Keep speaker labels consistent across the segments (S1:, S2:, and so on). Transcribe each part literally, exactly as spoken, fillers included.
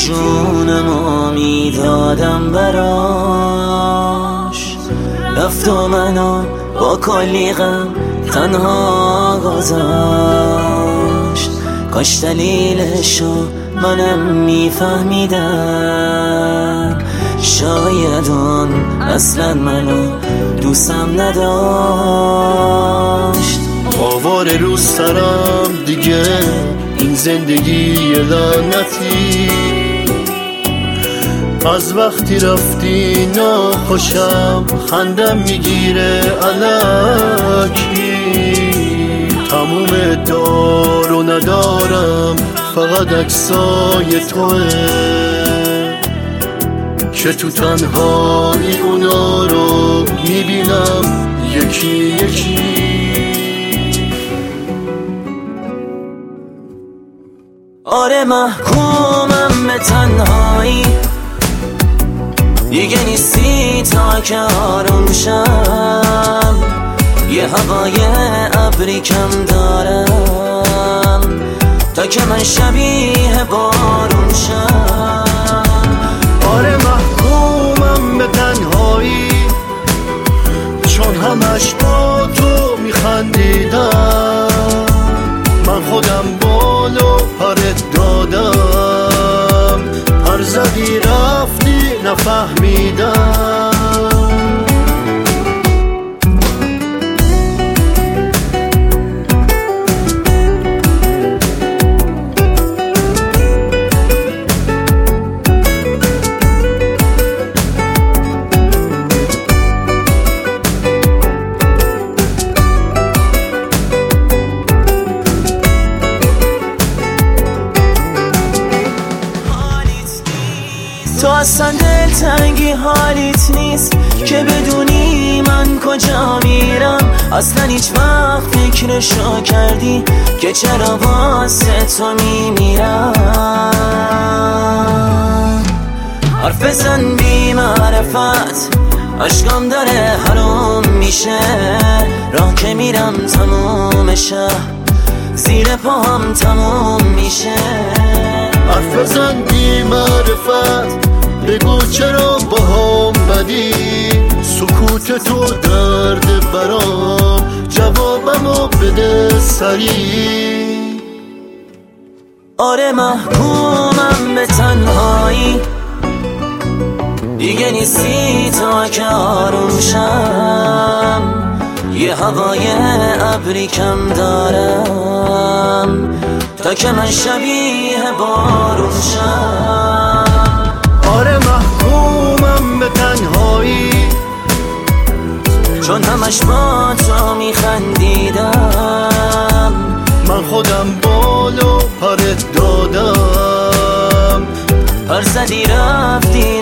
S1: جونمو میدادم براش، رفت و منو با کلی غم تنها گذاشت. کاش دلیلشو منم میفهمیدم، شاید اون اصلا منو دوستم نداشت.
S2: آوار رو سرم دیگه این زندگی لعنتی، از وقتی رفتی ناخوشم خندم میگیره الکی. تموم دار و ندارم فقط عکسای توه که تو تنهایی اونا رو میبینم یکی یکی.
S1: آره محکومم به تنهایی، دیگه نیستی تا که آروم شم. یه هوای ابری کم دارم تا که من شبیه بارون شم.
S2: آره محکومم به تنهایی، چون همش با تو میخندیدم. من خودم بالو پرت دادم، پر زدی رفتی نفهمیدم.
S1: تو اصلا دلتنگی حالیت نیست که بدونی من کجا میرم. اصلا هیچ وقت فکرشو کردی که چرا واسه تو میمیرم. حرف بزن بی معرفت، عشقم داره حروم میشه. راه که میرم تموم شهر زیر پاهم تموم میشه.
S2: حرف بزن بی معرفت، بگو چرا با هم بدی. سکوت تو درد برام، جوابمو بده سریع.
S1: آره محکومم به تنهایی، دیگه نیستی تا که آروم شم. یه هوای ابری کم دارم تا که من شبیه بارون شم.
S2: آره محکومم به تنهایی،
S1: چون همش با تو میخندیدم.
S2: من خودم بالو پرت دادم،
S1: پر زدی رفتی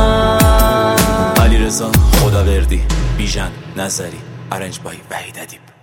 S1: نفهمیدم.
S3: علیرضا خداوردی، بیژن نظری، ارنج بای وحید ادیب.